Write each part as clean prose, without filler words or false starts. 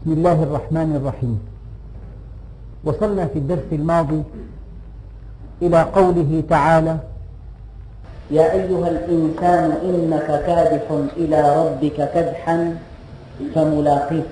بسم الله الرحمن الرحيم. وصلنا في الدرس الماضي إلى قوله تعالى: يا أيها الإنسان إنك كادح إلى ربك كدحا فملاقيه.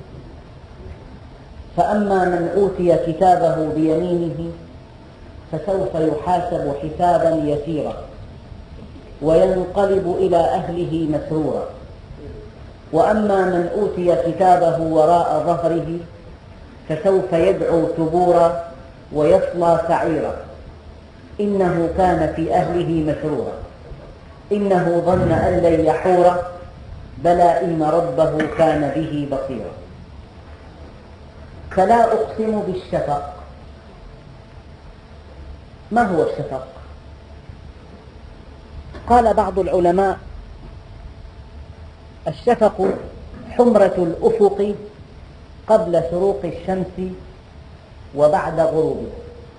فأما من أوتي كتابه بيمينه فسوف يحاسب حسابا يسيرا وينقلب إلى أهله مسرورا. وأما من أوتي كتابه وراء ظهره فسوف يدعو ثبورا ويصلى سعيرا إنه كان في أهله مسرورا إنه ظن أن لن يحور بلى إن ربه كان به بصيرا. فلا أقسم بالشفق. ما هو الشفق؟ قال بعض العلماء: الشفق حمرة الأفق قبل شروق الشمس وبعد غروبها.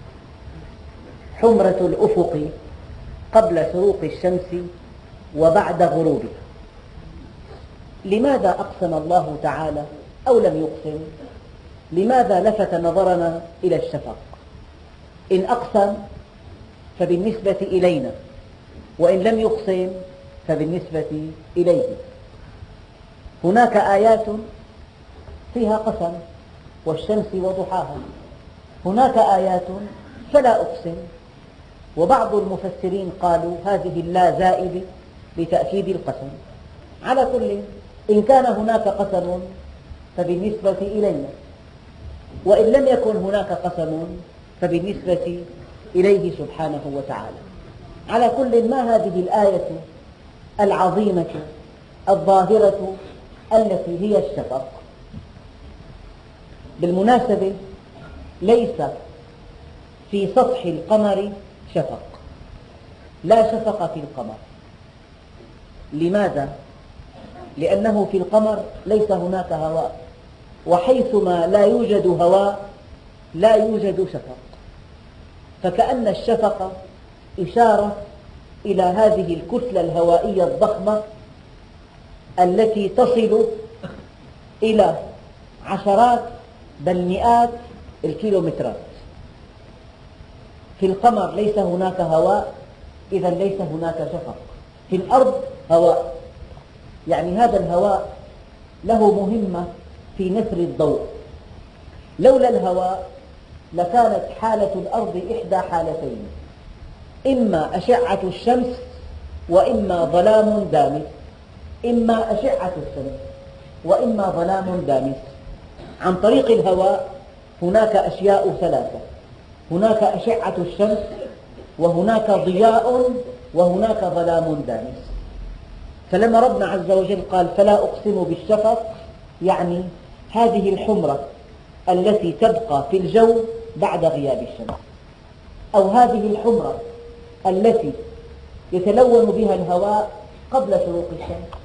حمرة الأفق قبل شروق الشمس وبعد غروبها. لماذا أقسم الله تعالى أو لم يقسم؟ لماذا لفت نظرنا إلى الشفق؟ إن أقسم فبالنسبة إلينا، وإن لم يقسم فبالنسبة إليه. هناك آيات فيها قسم: والشمس وضحاها. هناك آيات فلا أقسم، وبعض المفسرين قالوا هذه اللا زائدة لتأكيد القسم. على كل، إن كان هناك قسم فبالنسبة إلينا، وإن لم يكن هناك قسم فبالنسبة إليه سبحانه وتعالى. على كل، ما هذه الآية العظيمة الظاهرة التي هي الشفق؟ بالمناسبة ليس في سطح القمر شفق، لا شفق في القمر. لماذا؟ لأنه في القمر ليس هناك هواء، وحيثما لا يوجد هواء لا يوجد شفق. فكأن الشفق إشارة إلى هذه الكتلة الهوائية الضخمة التي تصل إلى عشرات بل مئات الكيلومترات. في القمر ليس هناك هواء، إذا ليس هناك شفق. في الأرض هواء، يعني هذا الهواء له مهمة في نثر الضوء. لولا الهواء لكانت حالة الأرض إحدى حالتين: إما أشعة الشمس وإما ظلام دامس. إما أشعة الشمس وإما ظلام دامس. عن طريق الهواء هناك أشياء ثلاثة: هناك أشعة الشمس، وهناك ضياء، وهناك ظلام دامس. فلما ربنا عز وجل قال فلا أقسم بالشفق، يعني هذه الحمرة التي تبقى في الجو بعد غياب الشمس، أو هذه الحمرة التي يتلون بها الهواء قبل شروق الشمس.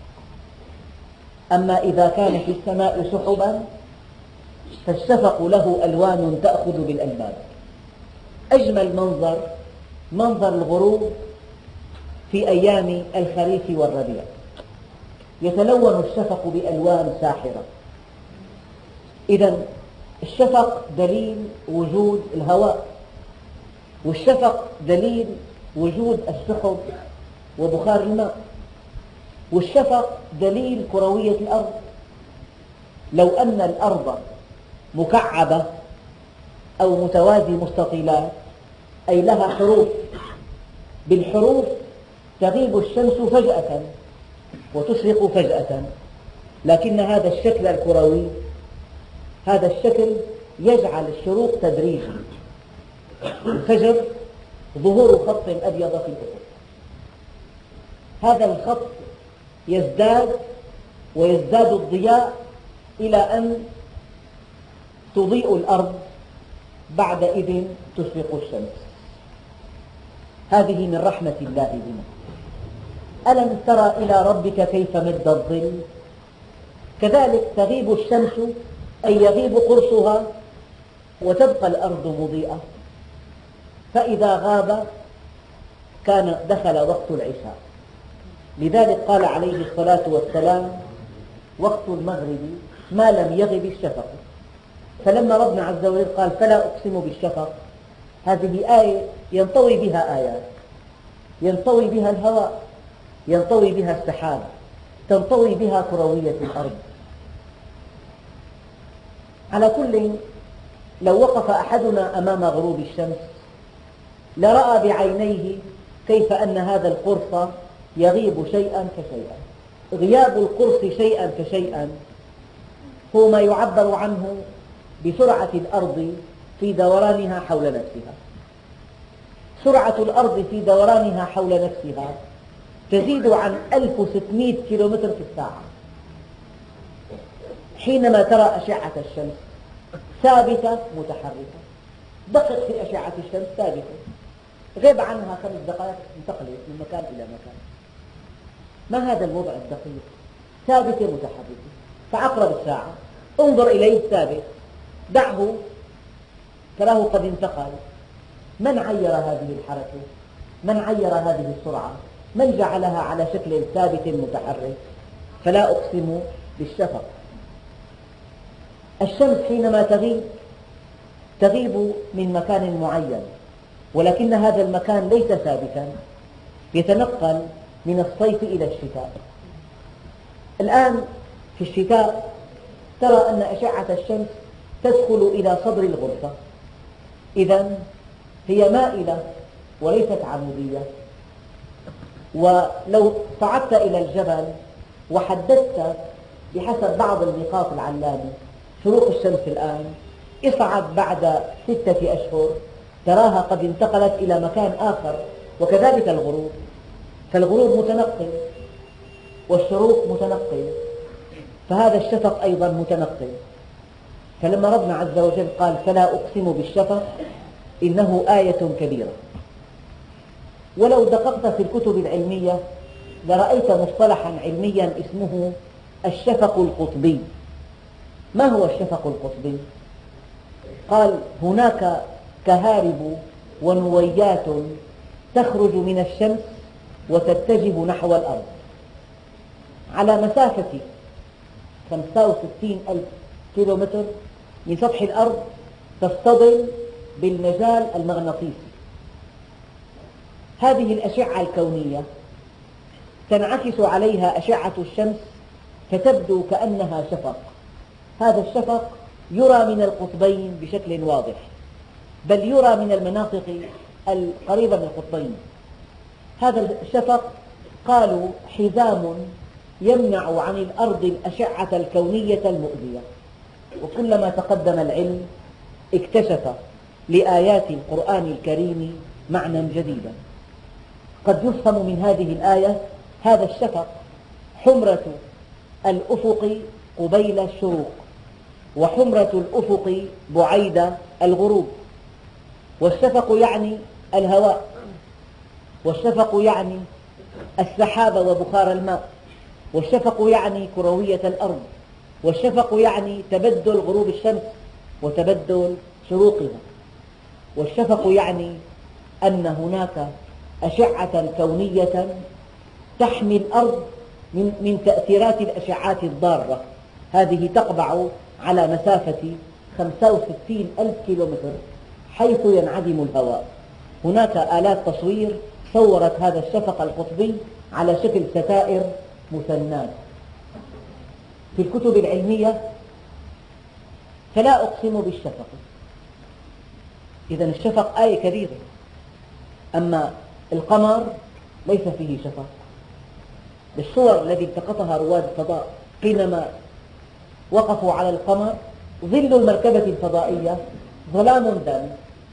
أما إذا كان في السماء سحبا فالشفق له ألوان تأخذ بالألباب. أجمل منظر الغروب في أيام الخريف والربيع، يتلون الشفق بألوان ساحرة. إذا الشفق دليل وجود الهواء، والشفق دليل وجود السحب وبخار الماء، والشفق دليل كروية الأرض. لو أن الأرض مكعبة أو متوازي مستطيلات، أي لها حروف، بالحروف تغيب الشمس فجأة وتشرق فجأة. لكن هذا الشكل الكروي، هذا الشكل يجعل الشروق تدريجي. الفجر ظهور خط أبيض في الأفق، هذا الخط يزداد ويزداد الضياء إلى أن تضيء الأرض، بعدئذ تشرق الشمس. هذه من رحمة الله بنا. ألم تر إلى ربك كيف مد الظل؟ كذلك تغيب الشمس، أي يغيب قرصها، وتبقى الأرض مضيئة. فإذا غاب كان دخل وقت العشاء. لذلك قال عليه الصلاة والسلام: وقت المغرب ما لم يغب الشفق. فلما ربنا عز وجل قال فلا أقسم بالشفق، هذه آية ينطوي بها آيات، ينطوي بها الهواء، ينطوي بها السحاب، تنطوي بها كروية الأرض. على كل، لو وقف أحدنا أمام غروب الشمس لرأى بعينيه كيف أن هذا القرص يغيب شيئا فشيئا. غياب القرص شيئا فشيئا هو ما يعبر عنه بسرعة الأرض في دورانها حول نفسها. سرعة الأرض في دورانها حول نفسها تزيد عن 1600 كيلومتر في الساعة. حينما ترى أشعة الشمس ثابتة متحركة، دقق في أشعة الشمس ثابتة، غيب عنها 5 دقائق انتقلت من مكان إلى مكان. ما هذا الوضع الدقيق؟ ثابتة متحركة. فعقرب الساعة انظر إليه ثابت، دعه تراه قد انتقل. من عير هذه الحركة؟ من عير هذه السرعة؟ من جعلها على شكل ثابت متحرك؟ فلا أقسم بالشفق. الشمس حينما تغيب من مكان معين، ولكن هذا المكان ليس ثابتا، يتنقل من الصيف إلى الشتاء. الآن في الشتاء ترى أن أشعة الشمس تدخل إلى صدر الغرفة، إذن هي مائلة وليست عمودية. ولو صعدت إلى الجبل وحددت بحسب بعض النقاط العلامة شروق الشمس الآن، اصعد بعد 6 أشهر تراها قد انتقلت إلى مكان آخر، وكذلك الغروب. فالغروب متنقل والشروق متنقل، فهذا الشفق أيضا متنقل. فلما ربنا عز وجل قال فلا أقسم بالشفق إنه آية كبيرة. ولو دققت في الكتب العلمية لرأيت مصطلحا علميا اسمه الشفق القطبي. ما هو الشفق القطبي؟ قال هناك كهارب ونويات تخرج من الشمس وتتجه نحو الأرض على مسافة 65 ألف كيلومتر من سطح الأرض، تصطدم بالمجال المغناطيسي. هذه الأشعة الكونية تنعكس عليها أشعة الشمس فتبدو كأنها شفق. هذا الشفق يرى من القطبين بشكل واضح، بل يرى من المناطق القريبة من القطبين. هذا الشفق قالوا حزام يمنع عن الأرض الأشعة الكونية المؤذية. وكلما تقدم العلم اكتشف لآيات القرآن الكريم معنى جديدا. قد يفهم من هذه الآية هذا الشفق حمرة الأفق قبيل الشروق، وحمرة الأفق بعيد الغروب. والشفق يعني الهواء، والشفق يعني السحاب وبخار الماء، والشفق يعني كروية الأرض، والشفق يعني تبدل غروب الشمس وتبدل شروقها، والشفق يعني أن هناك أشعة كونية تحمي الأرض من تأثيرات الأشعات الضارة. هذه تقبع على مسافة 65 ألف كيلومتر حيث ينعدم الهواء. هناك آلات تصوير صورت هذا الشفق القطبي على شكل ستائر مثنات. في الكتب العلمية فلا أقسم بالشفق. إذن الشفق آية كبيرة. أما القمر ليس فيه شفق. بالصور التي التقطها رواد الفضاء حينما وقفوا على القمر ظل المركبة الفضائية ظلام دامي.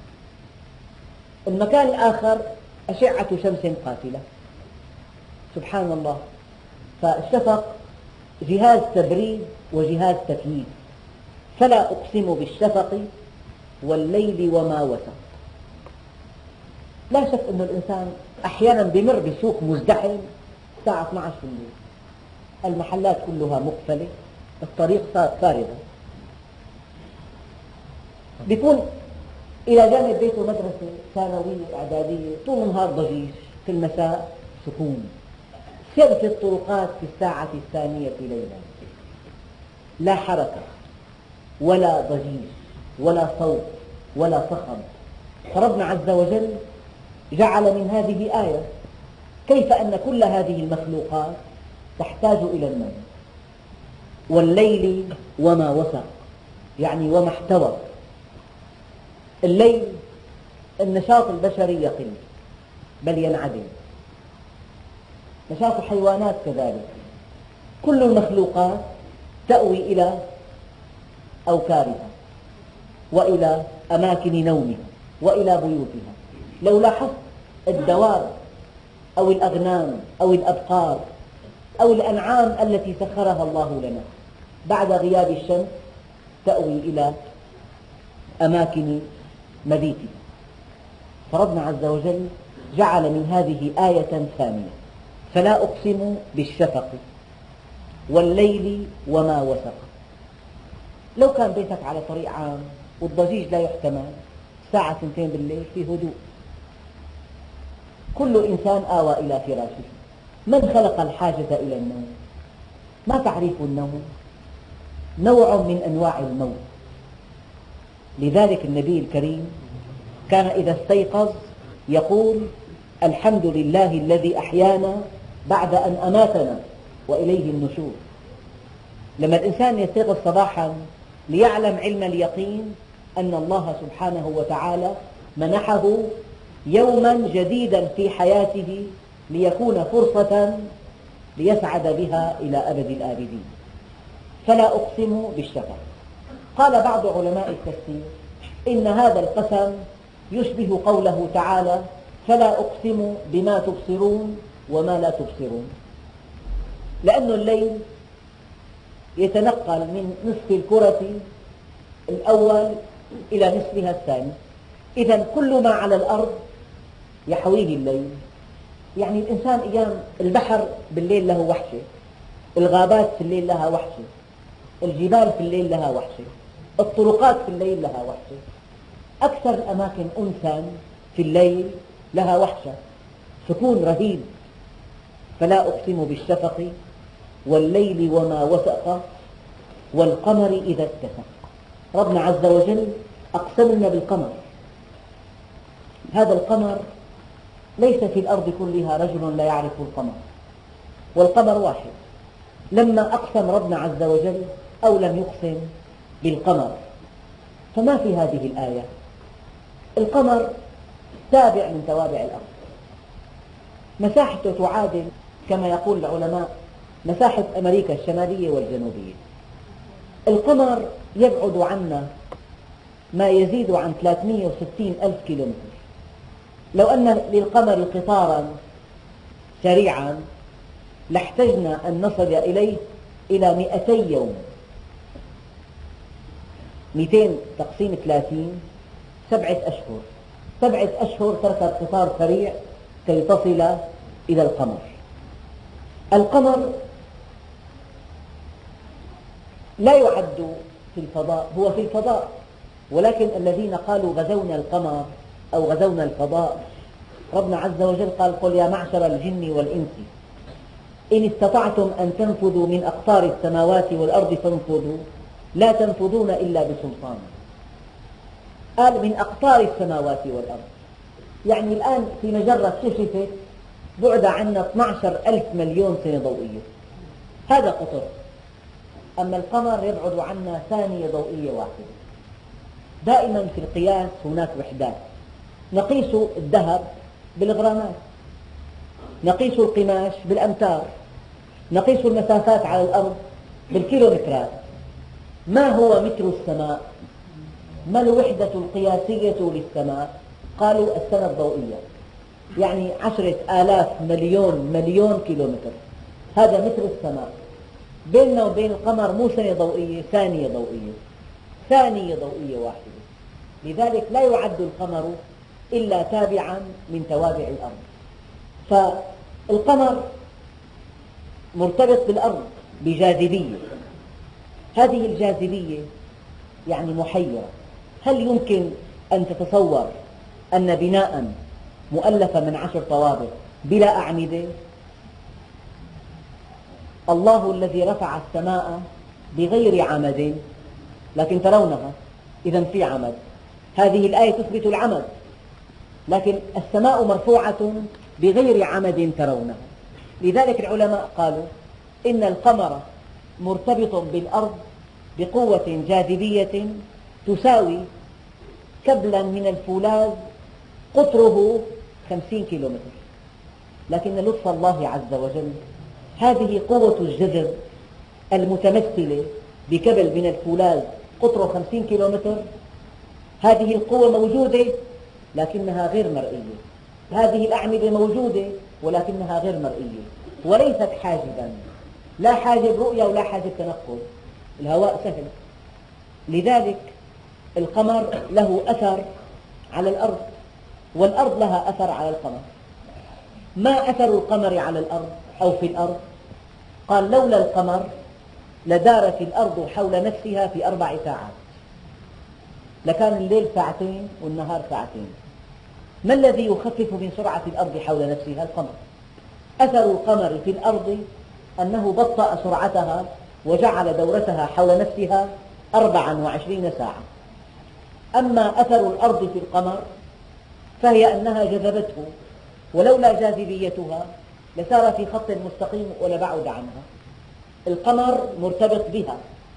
المكان الآخر أشعة شمس قاتلة. سبحان الله. فالشفق جهاز تبريد وجهاز تكييف. فلا أقسم بالشفق والليل وما وسق. لا شك أن الإنسان أحيانا بمر بسوق مزدحم الساعة 12 في الليل، المحلات كلها مقفلة، الطريق فارغة، بيكون إلى جانب بيته مدرسة ثانوية إعدادية، طول النهار ضجيج، في المساء سكون. سر في الطرقات في الساعة 2 ليلا. لا حركة ولا ضجيج ولا صوت ولا صخب. فربنا عز وجل جعل من هذه آية كيف أن كل هذه المخلوقات تحتاج إلى النوم. والليل وما وسق، يعني وما احتوى. الليل النشاط البشري يقل بل ينعدم، نشاط الحيوانات كذلك. كل المخلوقات تأوي إلى أوكارها وإلى أماكن نومها وإلى بيوتها. لو لاحظت الدواب أو الأغنام أو الأبقار أو الأنعام التي سخرها الله لنا بعد غياب الشمس تأوي إلى أماكن مبيتها. فربنا عز وجل جعل من هذه آية ثانية: فلا أقسم بالشفق والليل وما وسق. لو كان بيتك على طريق عام والضجيج لا يحتمل، الساعة 2 بالليل في هدوء، كل إنسان آوى إلى فراشه. من خلق الحاجة إلى النوم؟ ما تعريف النوم؟ نوع من أنواع الموت. لذلك النبي الكريم كان إذا استيقظ يقول: الحمد لله الذي أحيانا بعد أن أماتنا وإليه النشور. لما الإنسان يستيقظ صباحا ليعلم علم اليقين أن الله سبحانه وتعالى منحه يوما جديدا في حياته ليكون فرصة ليسعد بها إلى أبد الآبدين. فلا أقسم بالشفق. قال بعض علماء التفسير إن هذا القسم يشبه قوله تعالى: فلا أقسم بما تبصرون وما لا تبصرون، لأن الليل يتنقل من نصف الكرة الأول إلى نصفها الثاني، إذا كل ما على الأرض يحويه الليل. يعني الإنسان أيام البحر بالليل له وحشة، الغابات في الليل لها وحشة، الجبال في الليل لها وحشة، الطرقات في الليل لها وحشة، أكثر الأماكن أنسا في الليل لها وحشة، سكون رهيب. فلا أقسم بالشفق والليل وما وسق والقمر إذا اتسق. ربنا عز وجل أقسم لنا بالقمر. هذا القمر ليس في الأرض كلها رجل لا يعرف القمر، والقمر واحد. لما أقسم ربنا عز وجل أو لم يقسم بالقمر، فما في هذه الآية. القمر تابع من توابع الأرض، مساحته تعادل كما يقول العلماء مساحة أمريكا الشمالية والجنوبية. القمر يبعد عنا ما يزيد عن 360 ألف كيلومتر. لو أن للقمر قطارا سريعا لاحتجنا أن نصل إليه إلى 200 يوم. 200 تقسيم 30 7 أشهر. 7 أشهر تركب قطار سريع كي تصل إلى القمر. القمر لا يعد في الفضاء، هو في الفضاء، ولكن الذين قالوا غزونا القمر أو غزونا الفضاء، ربنا عز وجل قال: قل يا معشر الجن والإنس إن استطعتم أن تنفذوا من أقطار السماوات والأرض فانفذوا لا تنفذون إلا بسلطان. قال من أقطار السماوات والأرض، يعني الآن في مجرة كشفت بعد عنا 12 ألف مليون سنة ضوئية، هذا قطر. أما القمر يبعد عنا ثانية ضوئية واحدة. دائما في القياس هناك وحدات، نقيس الذهب بالغرامات، نقيس القماش بالأمتار، نقيس المسافات على الأرض بالكيلومترات. ما هو متر السماء؟ ما الوحدة القياسية للسماء؟ قالوا السنة الضوئية، يعني 10,000 مليون كيلومتر، هذا متر السماء. بيننا وبين القمر مو سنة ضوئية، ثانية ضوئية، ثانية ضوئية واحدة. لذلك لا يعد القمر إلا تابعا من توابع الأرض. فالقمر مرتبط بالأرض بجاذبية، هذه الجاذبية يعني محيرة. هل يمكن أن تتصور أن بناء مؤلفا من 10 طوابق بلا أعمدة؟ الله الذي رفع السماء بغير عمد، لكن ترونها، إذا في عمد. هذه الآية تثبت العمد، لكن السماء مرفوعة بغير عمد ترونها. لذلك العلماء قالوا إن القمر مرتبط بالأرض بقوة جاذبية تساوي كبلا من الفولاذ قطره 50 كيلومتر، لكن لطف الله عز وجل هذه قوة الجذر المتمثلة بكبل من الفولاذ قطره 50 كيلومتر، هذه القوة موجودة لكنها غير مرئية. هذه الأعمدة موجودة ولكنها غير مرئية، وليست حاجبا، لا حاجب رؤية ولا حاجب تنقل، الهواء سهل. لذلك القمر له أثر على الأرض، والأرض لها أثر على القمر. ما أثر القمر على الأرض أو في الأرض؟ قال لولا القمر لدارت الأرض حول نفسها في 4 ساعات، لكان الليل ساعتين والنهار ساعتين. ما الذي يخفف من سرعة الأرض حول نفسها؟ القمر. أثر القمر في الأرض أنه بطأ سرعتها وجعل دورتها حول نفسها 24 ساعة. أما أثر الأرض في القمر فهي أنها جذبته، ولولا جاذبيتها لسار في خط مستقيم ولبعد عنها. القمر مرتبط بها.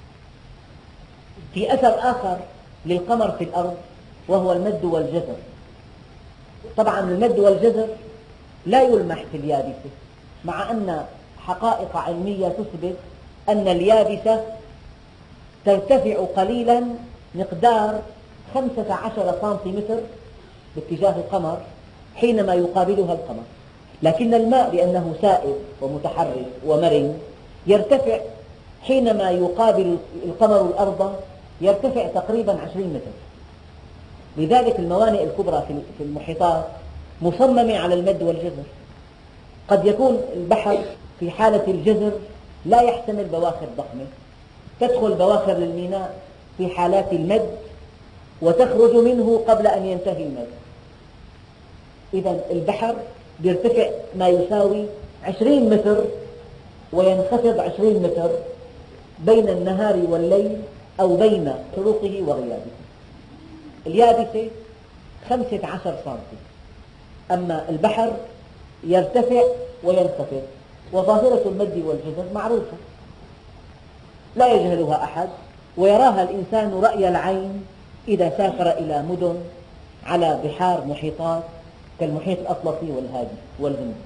في أثر آخر للقمر في الأرض وهو المد والجزر. طبعا المد والجزر لا يلمح في اليابسة، مع أن حقائق علمية تثبت أن اليابسة ترتفع قليلا مقدار 15 سنتيمتر باتجاه القمر حينما يقابلها القمر، لكن الماء لأنه سائل ومتحرك ومرن يرتفع حينما يقابل القمر الأرض، يرتفع تقريبا 20 متر. لذلك الموانئ الكبرى في المحيطات مصممة على المد والجزر. قد يكون البحر في حالة الجزر لا يحتمل بواخر ضخمة، تدخل بواخر للميناء في حالات المد وتخرج منه قبل أن ينتهي المد. إذا البحر يرتفع ما يساوي 20 متر وينخفض 20 متر بين النهار والليل أو بين شروقه وغيابه. اليابسة 15 سنتي، أما البحر يرتفع وينخفض. وظاهرة المد والجزر معروفة لا يجهلها أحد، ويراها الإنسان رأي العين إذا سافر إلى مدن على بحار محيطات كالمحيط الأطلسي والهادي والهند.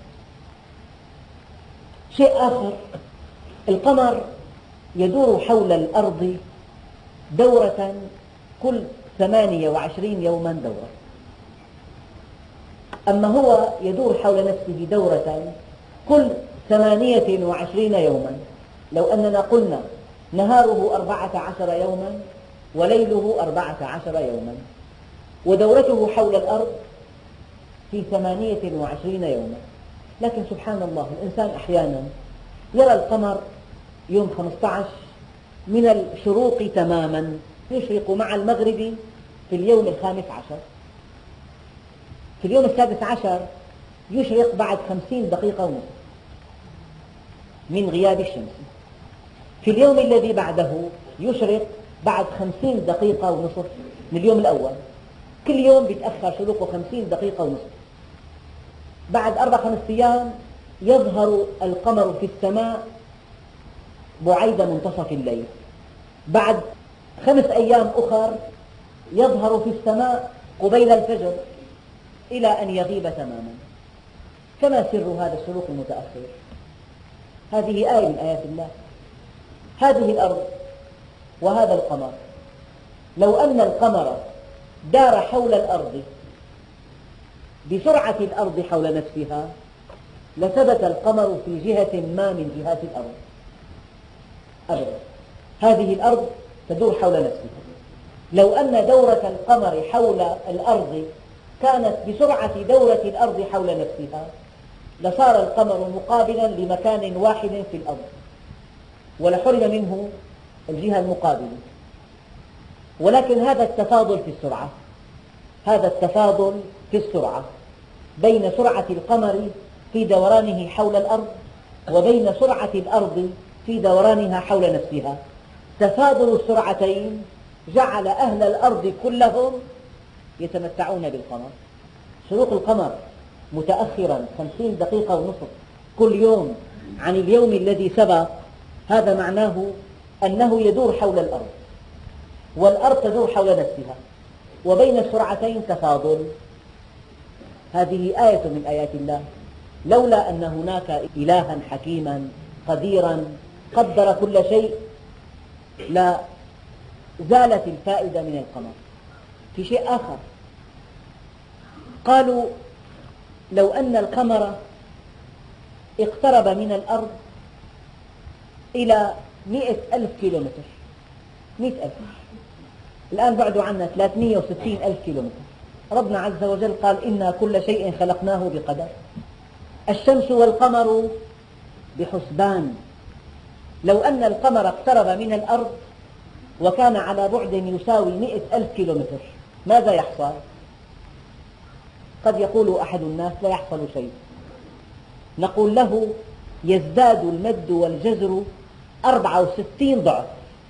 شيء آخر، القمر يدور حول الأرض دورة كل 28 يوما دورة، أما هو يدور حول نفسه دورة كل 28 يوما. لو أننا قلنا نهاره 14 يوما وليله 14 يوما، ودورته حول الأرض في 28 يوما. لكن سبحان الله، الإنسان أحيانا يرى القمر يوم 15 من الشروق تماما، يشرق مع المغرب في اليوم 15، في اليوم 16 يشرق بعد 50 دقيقة ونصف من غياب الشمس، في اليوم الذي بعده يشرق بعد 50 دقيقة ونصف من اليوم الأول. كل يوم يتأخر شروقه 50 دقيقة ونصف. بعد 4-5 أيام يظهر القمر في السماء بعيد منتصف الليل. بعد 5 أيام أخر يظهر في السماء قبيل الفجر إلى أن يغيب تماما. كما سر هذا الشروق المتأخر؟ هذه آية من آيات الله. هذه الأرض وهذا القمر، لو أن القمر دار حول الأرض بسرعة الأرض حول نفسها لثبت القمر في جهة ما من جهات الأرض أبدا. هذه الأرض تدور حول نفسها. لو أن دورة القمر حول الأرض كانت بسرعة دورة الأرض حول نفسها لصار القمر مقابلا لمكان واحد في الأرض ولحرم منه الجهة المقابلة. ولكن هذا التفاضل في السرعة، هذا التفاضل في السرعة بين سرعة القمر في دورانه حول الأرض وبين سرعة الأرض في دورانها حول نفسها تفاضل السرعتين جعل أهل الأرض كلهم يتمتعون بالقمر. شروق القمر متأخرا 50 دقيقة ونصف كل يوم عن اليوم الذي سبق، هذا معناه أنه يدور حول الأرض والأرض تدور حول نفسها، وبين السرعتين تفاضل. هذه آية من آيات الله، لولا أن هناك إلها حكيما قديرا قدر كل شيء لزالت الفائدة من القمر. في شيء آخر، قالوا لو أن القمر اقترب من الأرض إلى 100,000 كيلومتر، 100,000، الآن بعده عنا 360,000 كيلومتر. ربنا عز وجل قال إنا كل شيء خلقناه بقدر. الشمس والقمر بحسبان. لو أن القمر اقترب من الأرض وكان على بعد يساوي 100,000 كيلومتر ماذا يحصل؟ قد يقول أحد الناس لا يحصل شيء، نقول له يزداد المد والجزر 64 ضعف.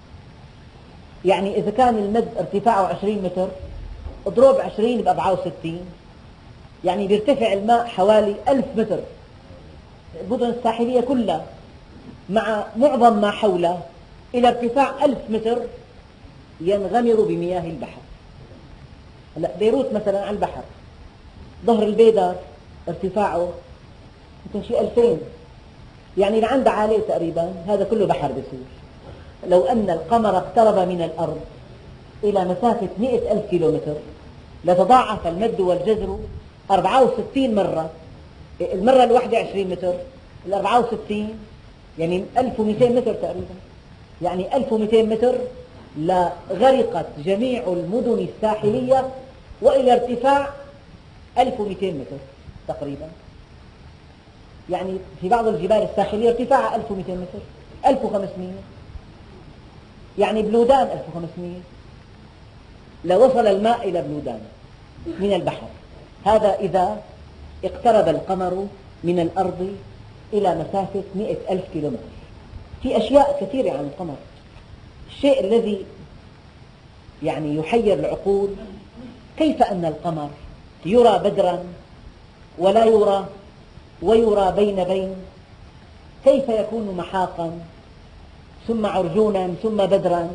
يعني إذا كان المد ارتفاعه 20 متر اضرب 20 ب64، يعني بيرتفع الماء حوالي 1000 متر. المدن الساحلية كلها مع معظم ما حولها إلى ارتفاع 1000 متر ينغمر بمياه البحر. هلا بيروت مثلا على البحر، ظهر البيدر ارتفاعه يمكن شيء 2000، يعني لعند عالية تقريبا هذا كله بحر بيصير. لو أن القمر اقترب من الأرض إلى مسافة 100,000 كيلومتر لتضاعف المد والجزر 64 مرة. المرة الواحدة 20 متر، 64 يعني 1200 متر تقريبا، يعني 1200 متر لغرقت جميع المدن الساحلية وإلى ارتفاع 1200 متر تقريبا. يعني في بعض الجبال الساحلية ارتفاعها 1200 متر، 1500، يعني بلودان 1500 لوصل الماء إلى بلودان من البحر. هذا إذا اقترب القمر من الأرض إلى مسافة 100,000 كيلومتر. في أشياء كثيرة عن القمر. الشيء الذي يعني يحير العقول، كيف أن القمر يرى بدرا ولا يرى ويرى بين بين، كيف يكون محاقا ثم عرجونا ثم بدرا؟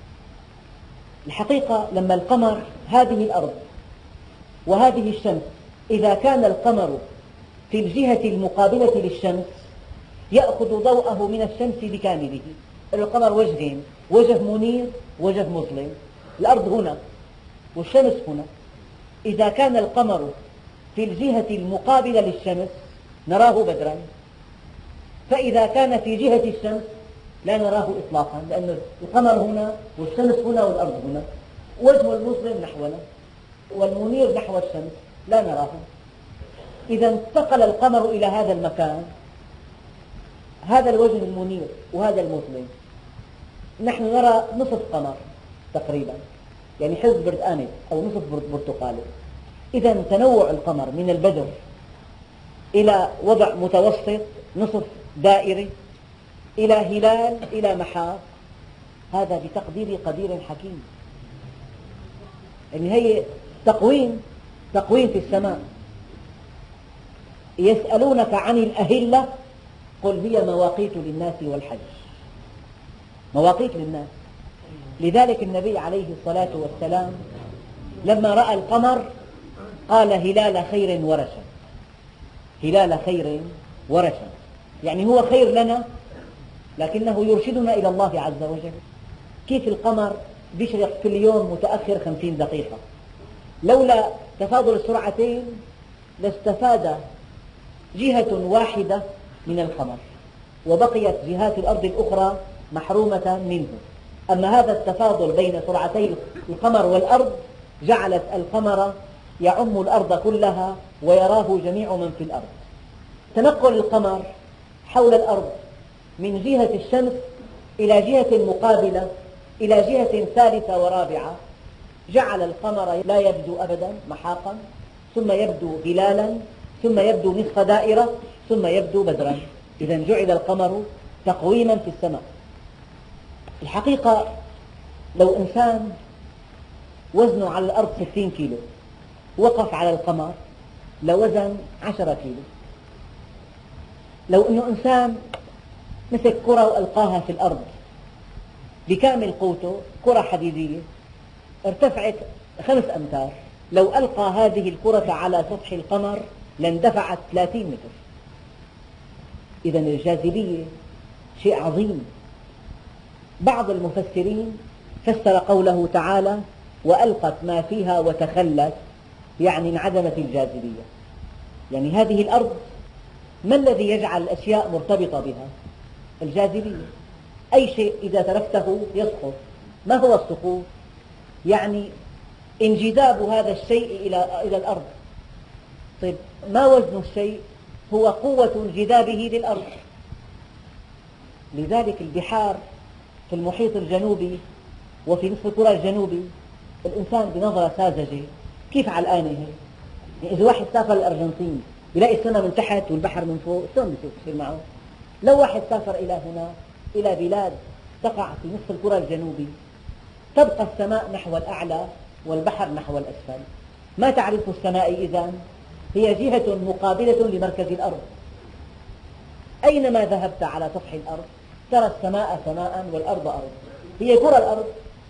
الحقيقة لما القمر، هذه الأرض وهذه الشمس، إذا كان القمر في الجهة المقابلة للشمس يأخذ ضوءه من الشمس بكامله. القمر وجهين، وجه منير وجه مظلم، الأرض هنا والشمس هنا. إذا كان القمر في الجهة المقابلة للشمس نراه بدرا، فإذا كان في جهة الشمس لا نراه إطلاقا، لأن القمر هنا والشمس هنا والأرض هنا، وجه المظلم نحونا والمنير نحو الشمس لا نراه. إذا انتقل القمر إلى هذا المكان، هذا الوجه المنير وهذا المظلم، نحن نرى نصف قمر تقريبا، يعني حزب بردقاني أو نصف برتقالي. إذا تنوع القمر من البدر إلى وضع متوسط نصف دائري إلى هلال إلى محاق، هذا بتقدير قدير حكيم. يعني هي تقويم في السماء. يسألونك عن الأهلة قل هي مواقيت للناس والحج، مواقيت للناس. لذلك النبي عليه الصلاة والسلام لما رأى القمر قال هلال خير ورشا، هلال خير ورشا، يعني هو خير لنا لكنه يرشدنا إلى الله عز وجل. كيف القمر بيشرق كل يوم متأخر 50 دقيقة؟ لولا تفاضل السرعتين لاستفاد جهة واحدة من القمر وبقيت جهات الأرض الأخرى محرومة منه. أما هذا التفاضل بين سرعتي القمر والأرض جعلت القمر يعم الأرض كلها ويراه جميع من في الأرض. تنقل القمر حول الأرض من جهة الشمس إلى جهة مقابلة إلى جهة ثالثة ورابعة جعل القمر لا يبدو أبدا محاقا، ثم يبدو هلالا، ثم يبدو نصف دائرة، ثم يبدو بدرا. إذا جعل القمر تقويما في السماء. الحقيقة لو إنسان وزنه على الأرض 60 كيلو وقف على القمر لوزن 10 كيلو. لو أنه إنسان مسك كرة وألقاها في الأرض بكامل قوته، كرة حديدية ارتفعت 5 أمتار، لو ألقى هذه الكرة على سطح القمر لاندفعت 30 متر. إذا الجاذبية شيء عظيم. بعض المفسرين فسر قوله تعالى وألقت ما فيها وتخلت، يعني انعدمت الجاذبية. يعني هذه الأرض ما الذي يجعل الأشياء مرتبطة بها؟ الجاذبية. أي شيء إذا تركته يسقط. ما هو السقوط؟ يعني انجذاب هذا الشيء إلى الأرض. طيب ما وزن الشيء؟ هو قوة انجذابه للأرض. لذلك البحار في المحيط الجنوبي وفي نصف الكرة الجنوبي الإنسان بنظرة ساذجة كيف علقانة هي؟ يعني إذا واحد سافر الأرجنتين يلاقي السماء من تحت والبحر من فوق، شلون بيصير معه؟ لو واحد سافر إلى هنا إلى بلاد تقع في نصف الكرة الجنوبي تبقى السماء نحو الأعلى والبحر نحو الأسفل. ما تعرف السماء إذن؟ هي جهة مقابلة لمركز الأرض. أينما ذهبت على سطح الأرض ترى السماء سماء والأرض أرض، هي كرة الأرض.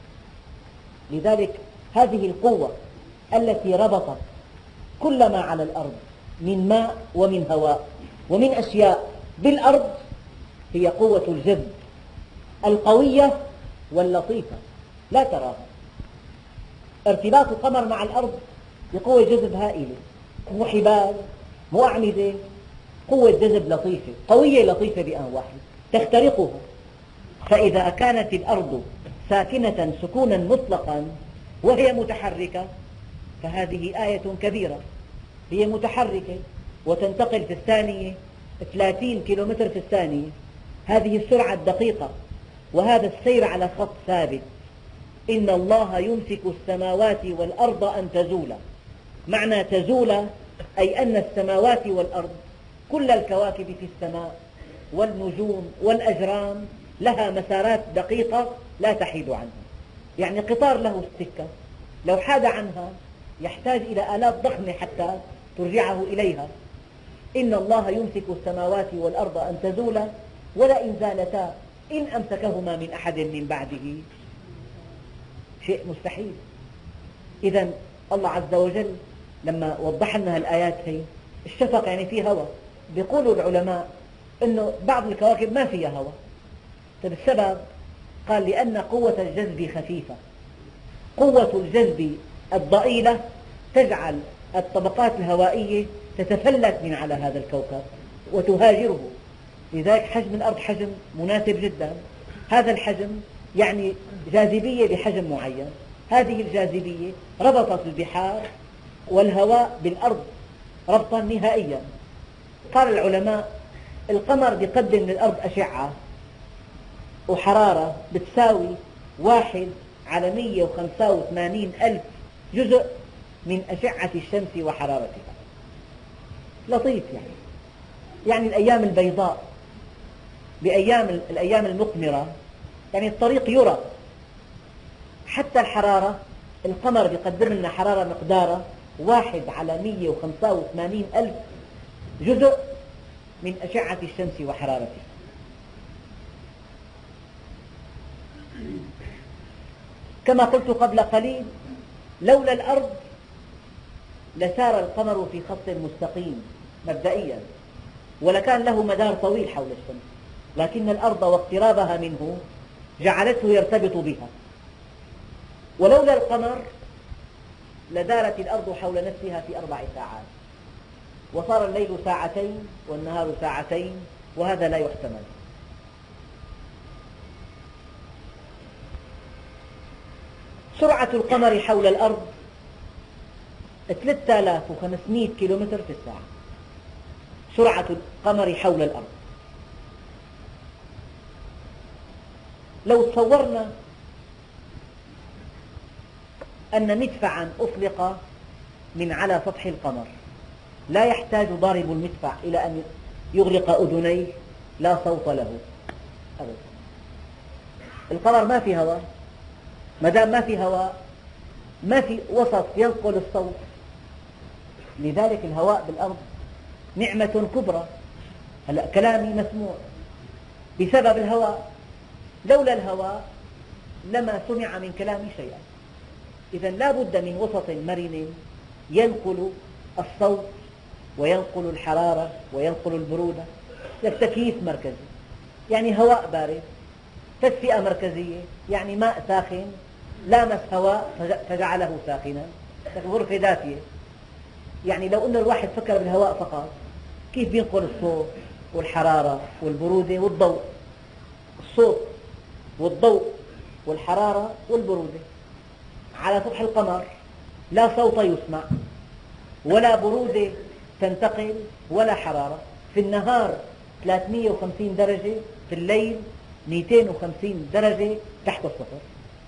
لذلك هذه القوة التي ربطت كل ما على الأرض من ماء ومن هواء ومن أشياء بالأرض هي قوة الجذب القوية واللطيفة لا تراها. ارتباط القمر مع الأرض بقوة جذب هائلة، مو حبال مو أعمدة، قوة جذب لطيفة قوية لطيفة بآن واحد تخترقه. فإذا كانت الأرض ساكنة سكونا مطلقا وهي متحركة فهذه آية كبيرة. هي متحركة وتنتقل في الثانية 30 كيلومتر في الثانية، هذه السرعة الدقيقة وهذا السير على خط ثابت. إن الله يمسك السماوات والأرض أن تزولا. معنى تزولا أي أن السماوات والأرض كل الكواكب في السماء والنجوم والأجرام لها مسارات دقيقة لا تحيد عنها. يعني قطار له السكة لو حاد عنها يحتاج إلى آلات ضخمة حتى ترجعه إليها. إن الله يمسك السماوات والأرض أن تزولا ولئن زالتا إن أمسكهما من أحد من بعده. شيء مستحيل. إذا الله عز وجل لما وضح لنا الآيات هي الشفق يعني فيه هواء. بيقولوا العلماء إنه بعض الكواكب ما فيها هواء. طيب السبب؟ قال لأن قوة الجذب خفيفة. قوة الجذب الضئيلة تجعل الطبقات الهوائية تتفلت من على هذا الكوكب وتهاجره. لذلك حجم الأرض حجم مناسب جدا. هذا الحجم يعني جاذبية بحجم معين. هذه الجاذبية ربطت البحار والهواء بالأرض ربطا نهائيا. قال العلماء القمر يقدم للأرض أشعة وحرارة بتساوي 1 على 185 ألف جزء من أشعة الشمس وحرارتها. لطيف يعني الأيام البيضاء الأيام المقمرة يعني الطريق يرى. حتى الحرارة القمر يقدم لنا حرارة مقدارها 1 على 185 ألف جزء من أشعة الشمس وحرارتها. كما قلت قبل قليل لولا الأرض لسار القمر في خط مستقيم مبدئيا ولكان له مدار طويل حول الشمس، لكن الأرض واقترابها منه جعلته يرتبط بها. ولولا القمر لدارت الأرض حول نفسها في 4 ساعات وصار الليل 2 ساعات والنهار 2 ساعات وهذا لا يحتمل. سرعة القمر حول الأرض 3500 كيلومتر في الساعة. سرعة القمر حول الأرض. لو تصورنا أن مدفعا أطلق من على سطح القمر لا يحتاج ضارب المدفع إلى أن يغلق أذنيه، لا صوت له أبدا. القمر ما في هواء، ما دام ما في هواء ما في وسط ينقل الصوت. لذلك الهواء بالأرض نعمة كبرى. هلأ كلامي مسموع بسبب الهواء، لولا الهواء لما سمع من كلامي شيئا. إذا لا بد من وسط مرن ينقل الصوت وينقل الحرارة وينقل البرودة. تكييف مركزي يعني هواء بارد، تدفئة مركزية يعني ماء ساخن لامس هواء فجعله ساخنا، غرفة دافية. يعني لو أن الواحد فكر بالهواء فقط كيف بينقل الصوت والحرارة والبرودة والضوء، الصوت والضوء والحرارة والبرودة على سطح القمر، لا صوت يسمع ولا برودة تنتقل ولا حرارة. في النهار 350 درجة، في الليل 250 درجة تحت الصفر.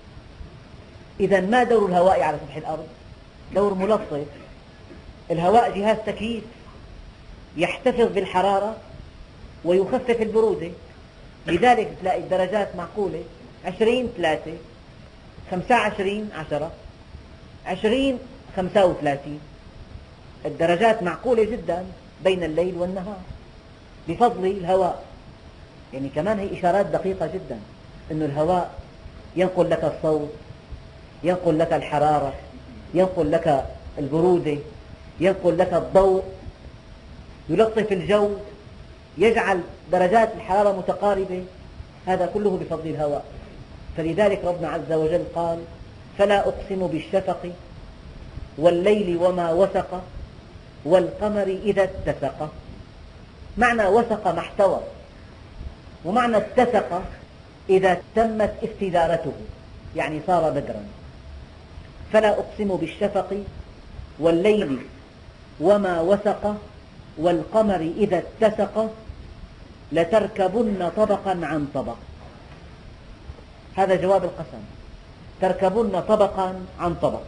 إذا ما دور الهواء على سطح الأرض؟ دور ملطف. الهواء جهاز تكييف يحتفظ بالحرارة ويخفف البرودة. لذلك تلاقي الدرجات معقولة 20 3 25 10 20 35. الدرجات معقولة جدا بين الليل والنهار بفضل الهواء. يعني كمان هي إشارات دقيقة جدا، أن الهواء ينقل لك الصوت، ينقل لك الحرارة، ينقل لك البرودة، ينقل لك الضوء، يلطف الجو، يجعل درجات الحرارة متقاربة. هذا كله بفضل الهواء. فلذلك ربنا عز وجل قال: فلا أقسم بالشفق والليل وما وسق والقمر إذا اتسق. معنى وسق ما احتوى، ومعنى اتسق إذا تمت استدارته يعني صار بدرا. فلا أقسم بالشفق والليل وما وسق والقمر إذا اتسق لتركبن طبقا عن طبق. هذا جواب القسم، تركبن طبقا عن طبق.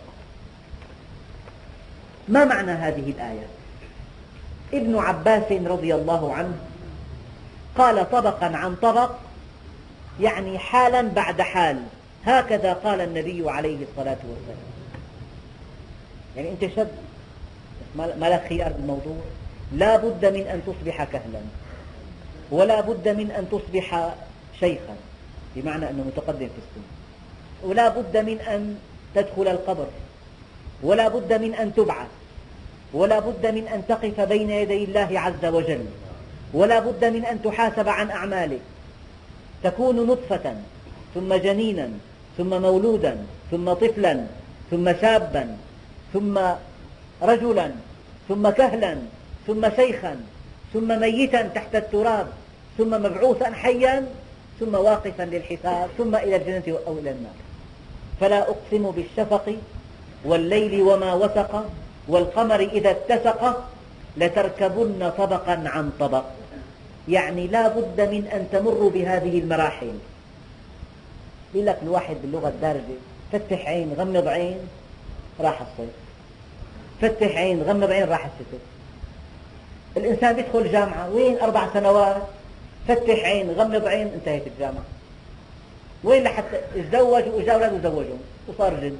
ما معنى هذه الآية؟ ابن عباس رضي الله عنه قال: طبقا عن طبق يعني حالا بعد حال. هكذا قال النبي عليه الصلاة والسلام. يعني أنت شاب ما لك خيار بالموضوع، لا بد من أن تصبح كهلا، ولا بد من أن تصبح شيخا بمعنى أنه متقدم في السن، ولا بد من أن تدخل القبر، ولا بد من أن تبعث، ولا بد من أن تقف بين يدي الله عز وجل، ولا بد من أن تحاسب عن أعمالك. تكون نطفة ثم جنينا ثم مولودا ثم طفلا ثم شابا ثم رجلا ثم كهلا ثم شيخا ثم ميتا تحت التراب ثم مبعوثا حيا ثم واقفا للحساب ثم إلى الجنة أو إلى النار. فلا أقسم بالشفق والليل وما وسق والقمر إذا اتسق لتركبن طبقا عن طبق. يعني لا بد من أن تمروا بهذه المراحل. يقول لك الواحد باللغة الدارجة: فتح عين غمض عين راح الصيف، فتح عين غمض عين راح الشتاء. الإنسان بيدخل جامعة، وين 4 سنوات؟ فتح عين غمض عين انتهت الجامعة. وين لحتى اتزوج وإجا أولاد وزوجهم وصار جن.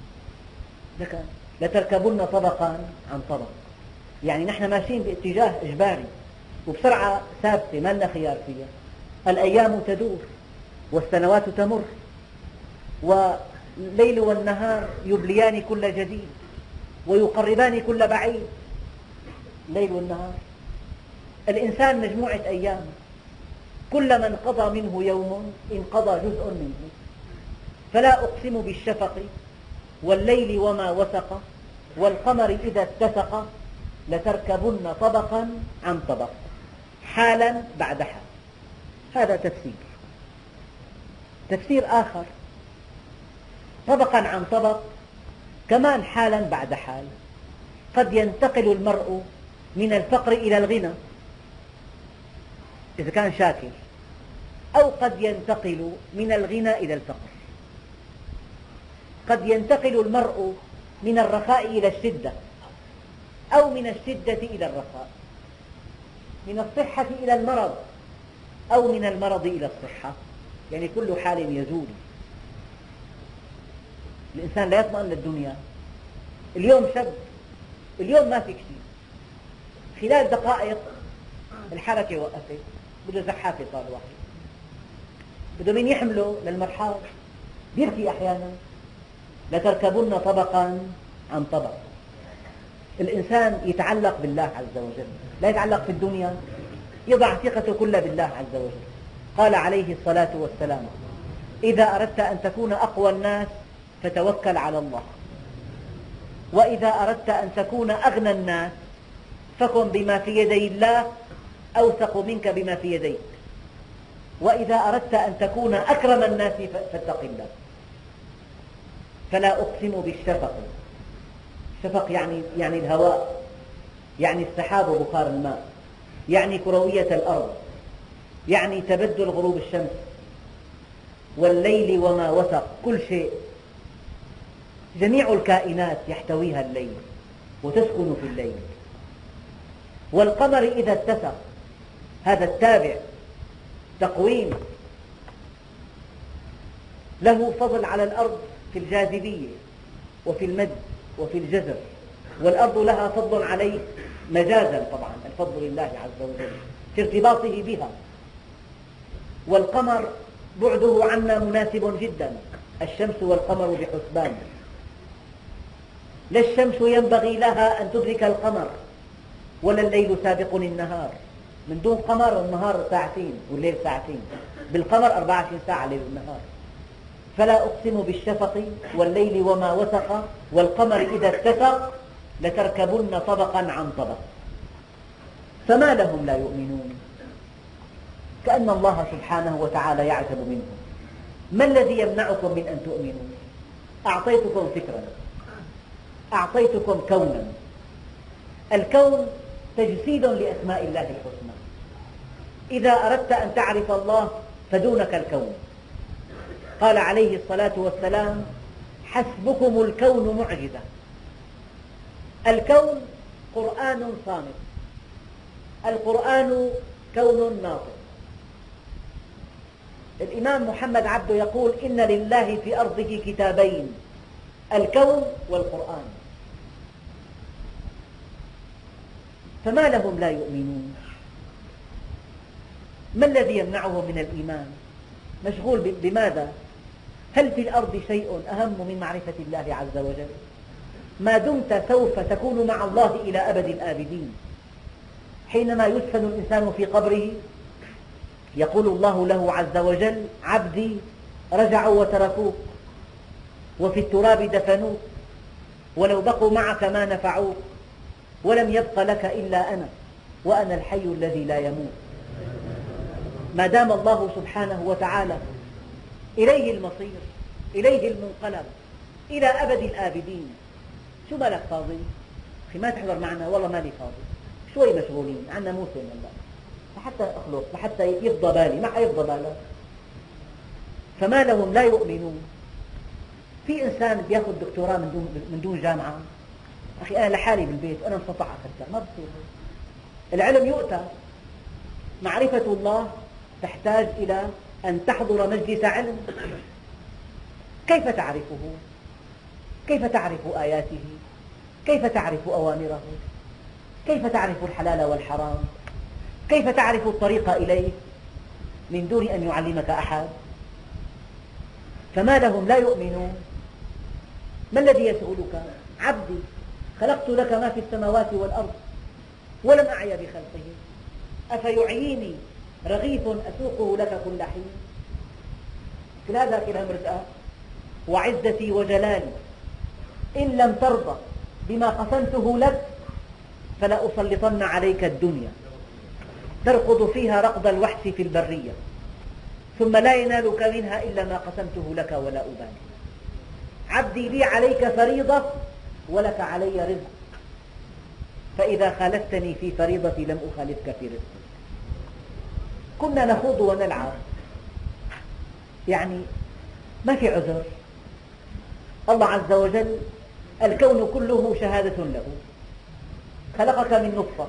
لتركبن طبقا عن طبق. يعني نحن ماشيين باتجاه إجباري وبسرعة ثابتة ما لنا خيار فيها. الأيام تدور والسنوات تمر والليل والنهار يبليان كل جديد ويقربان كل بعيد. الليل والنهار، الإنسان مجموعة أيام، كلما انقضى منه يوم انقضى جزء منه. فلا أقسم بالشفق والليل وما وسق والقمر إذا اتسق لتركبن طبقا عن طبق حالا بعد حال. هذا تفسير. تفسير آخر: طبقا عن طبق كمان حالا بعد حال. قد ينتقل المرء من الفقر إلى الغنى إذا كان شاكر، أو قد ينتقل من الغنى إلى الفقر. قد ينتقل المرء من الرخاء إلى الشدة، أو من الشدة إلى الرخاء، من الصحة إلى المرض، أو من المرض إلى الصحة. يعني كل حال يزول. الإنسان لا يطمئن للدنيا. اليوم شاب، اليوم ما فيك شيء، خلال دقائق الحركة وقفت، بده زحافة صار واحد، بده مين يحمله للمرحاض، بيبكي أحيانا. لتركبن طبقا عن طبق. الإنسان يتعلق بالله عز وجل، لا يتعلق في الدنيا، يضع ثقته كلها بالله عز وجل. قال عليه الصلاة والسلام: إذا أردت أن تكون أقوى الناس فتوكل على الله، وإذا أردت أن تكون أغنى الناس فكن بما في يدي الله أوثق منك بما في يديك، وإذا أردت أن تكون أكرم الناس فاتق الله. فلا أقسم بالشفق. الشفق يعني الهواء، يعني السحاب وبخار الماء، يعني كروية الأرض، يعني تبدل غروب الشمس، والليل وما وسق، كل شيء، جميع الكائنات يحتويها الليل وتسكن في الليل. والقمر إذا اتسق، هذا التابع تقويم له فضل على الأرض في الجاذبية وفي المد وفي الجزر، والأرض لها فضل عليه مجازا، طبعا الفضل لله عز وجل في ارتباطه بها. والقمر بعده عنا مناسب جدا، الشمس والقمر بحسبان، لا الشمس ينبغي لها أن تدرك القمر ولا الليل سابق النهار. من دون قمر النهار ساعتين والليل ساعتين، بالقمر 24 ساعة ليل والنهار. فلا أقسم بالشفق والليل وما وسق والقمر إذا اتسق لتركبن طبقا عن طبق. فما لهم لا يؤمنون؟ كأن الله سبحانه وتعالى يعتب منهم. ما الذي يمنعكم من أن تؤمنوا؟ أعطيتكم فكرا، أعطيتكم كونا. الكون تجسيد لأسماء الله الحسنى. إذا أردت أن تعرف الله فدونك الكون. قال عليه الصلاة والسلام: حسبكم الكون معجزة. الكون قرآن صامت، القرآن كون ناطق. الإمام محمد عبده يقول: إن لله في أرضه كتابين، الكون والقرآن. فما لهم لا يؤمنون؟ ما الذي يمنعهم من الإيمان؟ مشغول بماذا؟ هل في الأرض شيء أهم من معرفة الله عز وجل؟ ما دمت سوف تكون مع الله إلى أبد الآبدين. حينما يدفن الإنسان في قبره يقول الله له عز وجل: عبدي رجعوا وتركوك وفي التراب دفنوك، ولو بقوا معك ما نفعوك، ولم يبق لك إلا أنا، وأنا الحي الذي لا يموت. ما دام الله سبحانه وتعالى إليه المصير، إليه المنقلب إلى أبد الآبدين، شو مالك فاضي؟ أخي ما تحضر معنا؟ والله مالي فاضي، شوي مشغولين، عنا موسم والله، لحتى أخلص، لحتى يفضى بالي، ما حيفضى بالك. فما لهم لا يؤمنون؟ في إنسان بياخذ دكتوراه من دون جامعة؟ أخي أنا لحالي بالبيت وأنا مستطاع أخذها، ما بصير. العلم يؤتى، معرفة الله تحتاج إلى أن تحضر مجلس علم. كيف تعرفه؟ كيف تعرف آياته؟ كيف تعرف أوامره؟ كيف تعرف الحلال والحرام؟ كيف تعرف الطريق إليه من دون أن يعلمك أحد؟ فما لهم لا يؤمنون؟ ما الذي يشغلك؟ عبدي خلقت لك ما في السماوات والأرض ولم أعي بخلقه، أفيعيني رغيف أسوقه لك كل حين؟ كل هذا كلام رزقة. وعزتي وجلالي إن لم ترضى بما قسمته لك فلأسلطن عليك الدنيا تركض فيها ركض الوحش في البرية، ثم لا ينالك منها إلا ما قسمته لك ولا أبالي. عبدي لي عليك فريضة ولك علي رزق، فإذا خالفتني في فريضتي لم أخالفك في رزقي. كنا نخوض ونلعب، يعني ما في عذر. الله عز وجل الكون كله شهادة له، خلقك من نطفة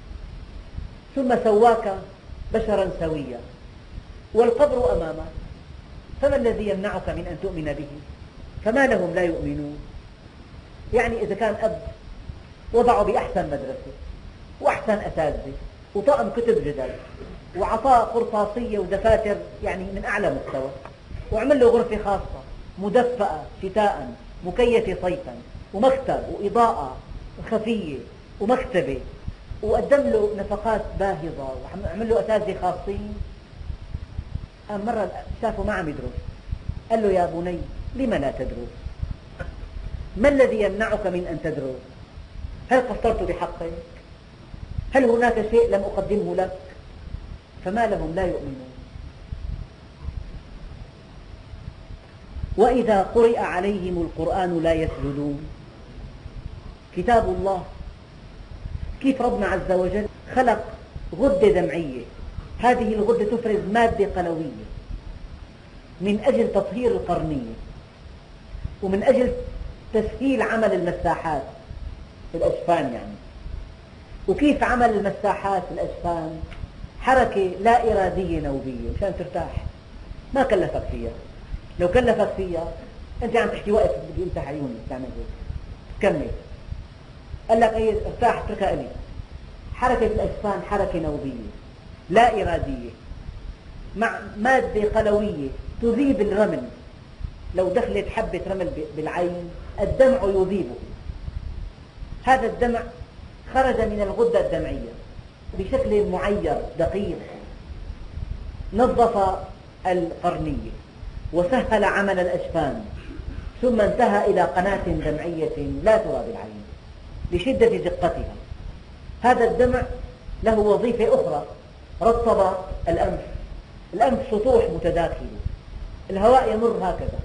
ثم سواك بشرا سويا، والقبر أمامك فما الذي يمنعك من أن تؤمن به؟ فما لهم لا يؤمنون. يعني إذا كان أب وضعه بأحسن مدرسة وأحسن أساتذة وطقم كتب جدل وعطاه قرطاسية ودفاتر يعني من أعلى مستوى وعمل له غرفة خاصة مدفأة شتاء مكيفة صيفا ومكتب وإضاءة خفية ومكتبة وقدم له نفقات باهظة وعمل له أساتذة خاصين، مرة شافه ما عم يدرس قال له يا بني لم لا تدرس؟ ما الذي يمنعك من أن تدرس؟ هل قصرت بحقك؟ هل هناك شيء لم أقدمه لك؟ فما لهم لا يؤمنون. وإذا قرئ عليهم القرآن لا يسجدون. كتاب الله كيف ربنا عز وجل خلق غدة دمعية، هذه الغدة تفرز مادة قلوية من أجل تطهير القرنية ومن أجل تسهيل عمل المساحات الأجفان يعني. وكيف عمل المساحات الأجفان؟ حركة لا إرادية نوبية مشان ترتاح، ما كلفك فيها. لو كلفك فيها أنت عم تحكي وقت بدي أمسح عيوني تعمل هيك تكمل، قال لك أي ارتاح اتركها إلي. حركة الأجفان حركة نوبية لا إرادية مع مادة قلوية تذيب الرمل. لو دخلت حبة رمل بالعين الدمع يذيبه. هذا الدمع خرج من الغدة الدمعية بشكل معير دقيق، نظف القرنية وسهل عمل الأجفان، ثم انتهى إلى قناة دمعية لا ترى بالعين لشدة دقتها. هذا الدمع له وظيفة أخرى، رطب الأنف. الأنف سطوح متداخلة، الهواء يمر هكذا،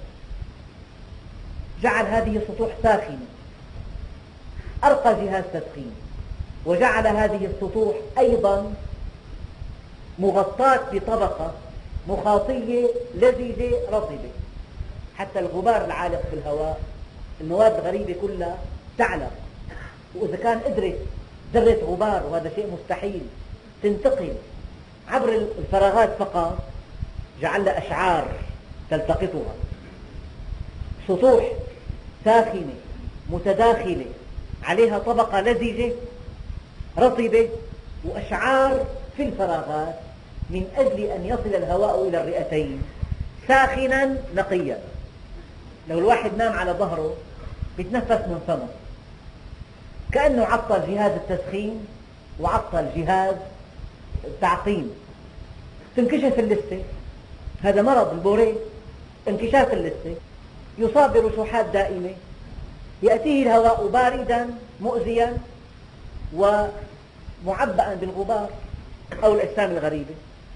جعل هذه السطوح ساخنة، أرقى جهاز تدخين، وجعل هذه السطوح أيضا مغطاة بطبقة مخاطية لزجة رطبة، حتى الغبار العالق في الهواء المواد الغريبة كلها تعلق، وإذا كان قدرت ذرة غبار وهذا شيء مستحيل تنتقل عبر الفراغات فقط، جعل لها أشعار تلتقطها. سطوح ساخنة متداخلة عليها طبقة لزجة رطبة وأشعار في الفراغات من أجل أن يصل الهواء إلى الرئتين ساخنا نقيا. لو الواحد نام على ظهره بيتنفس من فمه، كأنه عطل جهاز التسخين وعطل جهاز التعقيم، تنكشف اللثة. هذا مرض البوريه، انكشاف اللثة، يصاب برشوحات دائمة، يأتيه الهواء باردا مؤذيا ومعبأ بالغبار أو الأجسام الغريبة.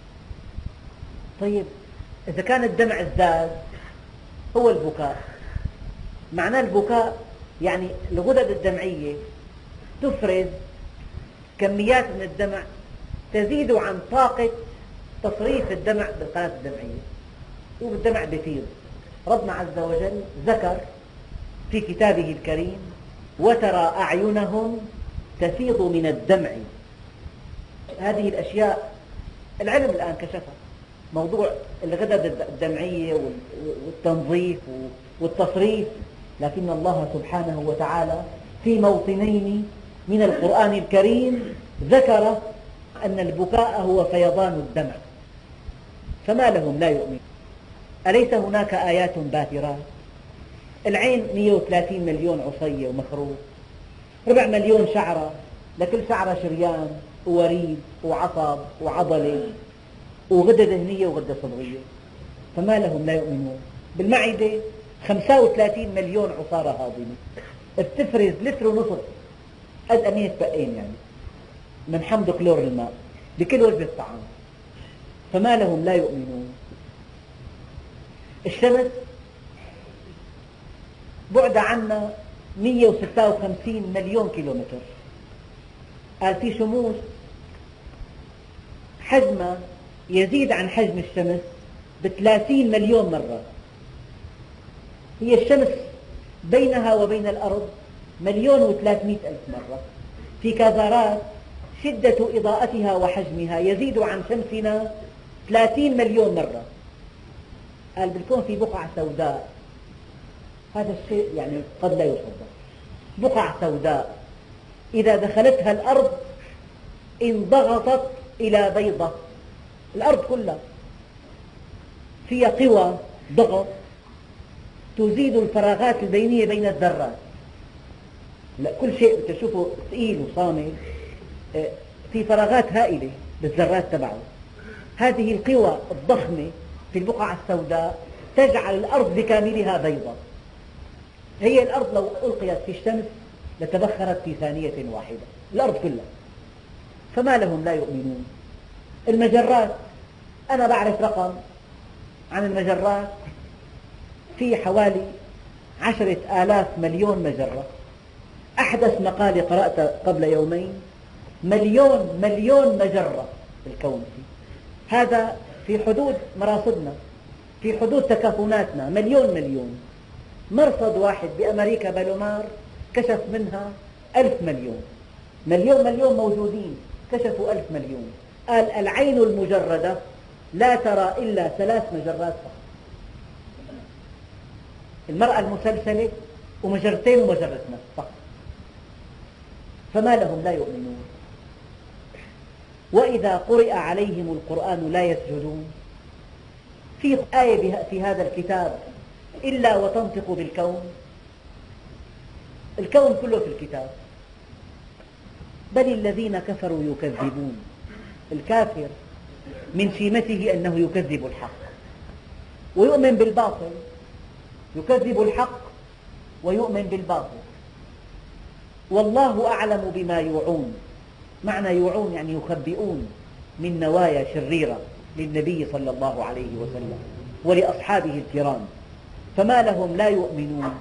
طيب إذا كان الدمع الزاد هو البكاء، معناه البكاء يعني الغدد الدمعية تفرز كميات من الدمع تزيد عن طاقة تصريف الدمع بالقناة الدمعية، والدمع بيفيض. ربنا عز وجل ذكر في كتابه الكريم: وترى أعينهم تفيض من الدمع. هذه الأشياء العلم الآن كشفها، موضوع الغدد الدمعية والتنظيف والتصريف، لكن الله سبحانه وتعالى في موطنين من القرآن الكريم ذكر أن البكاء هو فيضان الدمع. فما لهم لا يؤمنون. أليس هناك آيات باهرات؟ العين 130 مليون عصية ومخروط، 4 مليون شعرة، لكل شعرة شريان ووريد وعصب وعضلة وغدة دهنية وغدة صبغية. فما لهم لا يؤمنون. بالمعدة 35 مليون عصارة هاضمة بتفرز لتر ونصف قد أمينة بقين يعني من حمض كلور الماء بكل وجبة طعام. فما لهم لا يؤمنون. الشمس بعد عنا 156 مليون كيلومتر. قال في شموس حجمها يزيد عن حجم الشمس ب30 مليون مرة. هي الشمس بينها وبين الأرض 1,300,000 مرة. في كازارات شدة إضاءتها وحجمها يزيد عن شمسنا 30 مليون مرة. قال بالكون في بقعة سوداء، هذا الشيء يعني قد لا يصدق. بقعة سوداء إذا دخلتها الأرض انضغطت إلى بيضة. الأرض كلها فيها قوى ضغط تزيد الفراغات البينية بين الذرات. كل شيء تشوفه ثقيل وصامت في فراغات هائلة بالذرات تبعه. هذه القوى الضخمة في البقعة السوداء تجعل الأرض بكاملها بيضاء. هي الأرض لو ألقيت في الشمس لتبخرت في ثانية واحدة، الأرض كلها. فما لهم لا يؤمنون؟ المجرات، أنا بعرف رقم عن المجرات، في حوالي 10,000 مليون مجرة. أحدث مقالة قرأت قبل يومين، مليون مجرة في الكون. هذا في حدود مراصدنا، في حدود تكهناتنا، مليون. مرصد واحد بأمريكا بالومار كشف منها 1000 مليون. مليون موجودين، كشفوا 1000 مليون. قال العين المجردة لا ترى إلا 3 مجرات فقط. المرأة المسلسلة ومجرتين ومجرة نفس فقط. فما لهم لا يؤمنون؟ وإذا قرئ عليهم القرآن لا يسجدون. في آية في هذا الكتاب إلا وتنطق بالكون. الكون كله في الكتاب. بل الذين كفروا يكذبون. الكافر من شيمته أنه يكذب الحق ويؤمن بالباطل، يكذب الحق ويؤمن بالباطل. والله أعلم بما يوعون. معنى يوعون يعني يخبئون من نوايا شريرة للنبي صلى الله عليه وسلم ولأصحابه الكرام. فما لهم لا يؤمنون؟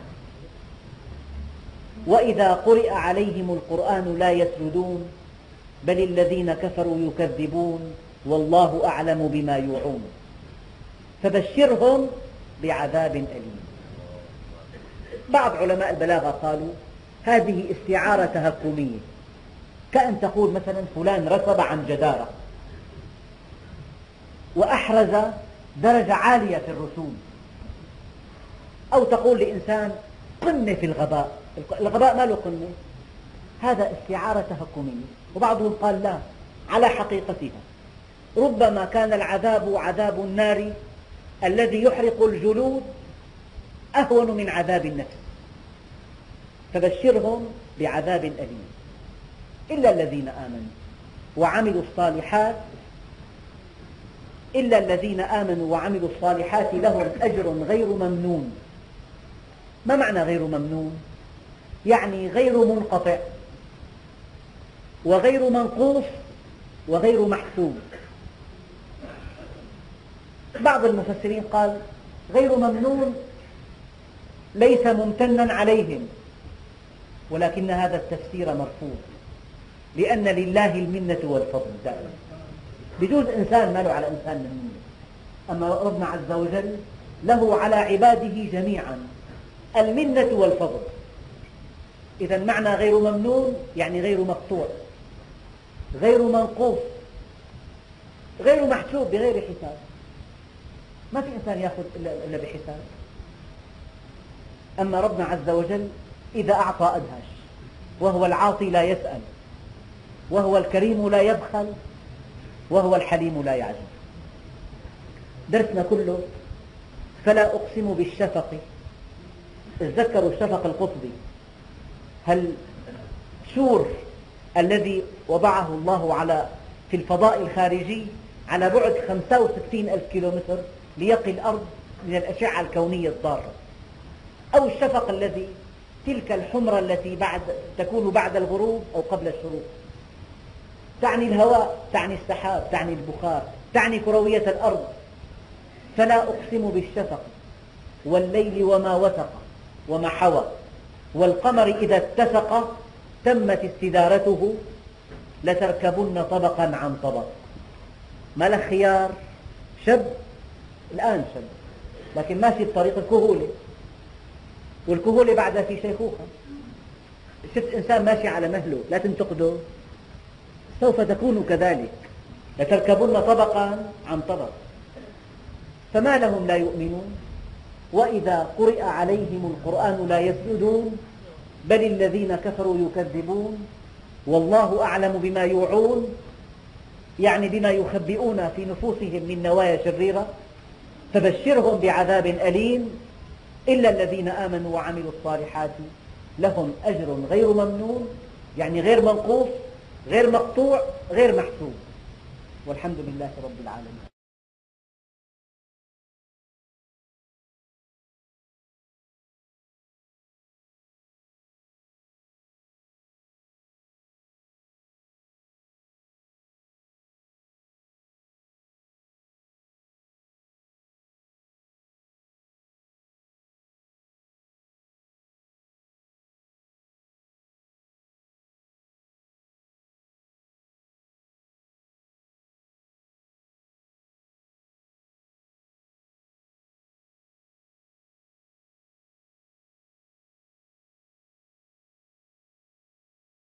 وإذا قرئ عليهم القرآن لا يسجدون. بل الذين كفروا يكذبون والله أعلم بما يوعون. فبشرهم بعذاب أليم. بعض علماء البلاغة قالوا هذه استعارة تهكمية، كأن تقول مثلا فلان رسب عن جدارة وأحرز درجة عالية في الرسوب، أو تقول لإنسان قمة في الغباء. الغباء ما له قمة. هذا استعارة تهكمية. وبعضهم قال لا، على حقيقتها ربما كان العذاب عذاب النار الذي يحرق الجلود أهون من عذاب النفس. فبشرهم بعذاب أليم إلا الذين آمنوا وعملوا الصالحات. إلا الذين آمنوا وعملوا الصالحات لهم أجر غير ممنون. ما معنى غير ممنون؟ يعني غير منقطع وغير منقوص وغير محسوب. بعض المفسرين قال غير ممنون ليس ممتنا عليهم، ولكن هذا التفسير مرفوض، لأن لله المنة والفضل دائما. بجوز إنسان ما له على إنسان منة، أما ربنا عز وجل له على عباده جميعا المنة والفضل. إذا معنى غير ممنون يعني غير مقطوع، غير منقوص، غير محسوب بغير حساب. ما في إنسان يأخذ إلا بحساب. أما ربنا عز وجل إذا أعطى أدهش، وهو العاطي لا يسأل، وهو الكريم لا يبخل، وهو الحليم لا يعجز. درسنا كله فلا أقسم بالشفق. تذكروا الشفق القطبي، هل شور الذي وضعه الله في الفضاء الخارجي على بعد 65,000 كيلومتر ليقي الأرض من الأشعة الكونية الضارة، أو الشفق الذي تلك الحمرة التي تكون بعد الغروب أو قبل الشروق. تعني الهواء، تعني السحاب، تعني البخار، تعني كروية الأرض. فلا أقسم بالشفق والليل وما وسق وما حوى والقمر إذا اتسق تمت استدارته لتركبن طبقا عن طبق. ما له خيار، شب الآن شب، لكن ماشي بطريق الكهولة، والكهولة بعدها في شيخوخة. شفت إنسان ماشي على مهله لا تنتقده، سوف تكون كذلك، لتركبن طبقا عن طبق. فما لهم لا يؤمنون وإذا قرئ عليهم القرآن لا يسجدون بل الذين كفروا يكذبون والله أعلم بما يوعون، يعني بما يخبئون في نفوسهم من نوايا شريرة، فبشرهم بعذاب أليم إلا الذين آمنوا وعملوا الصالحات لهم أجر غير ممنون، يعني غير منقوص غير مقطوع غير محسوب، والحمد لله رب العالمين.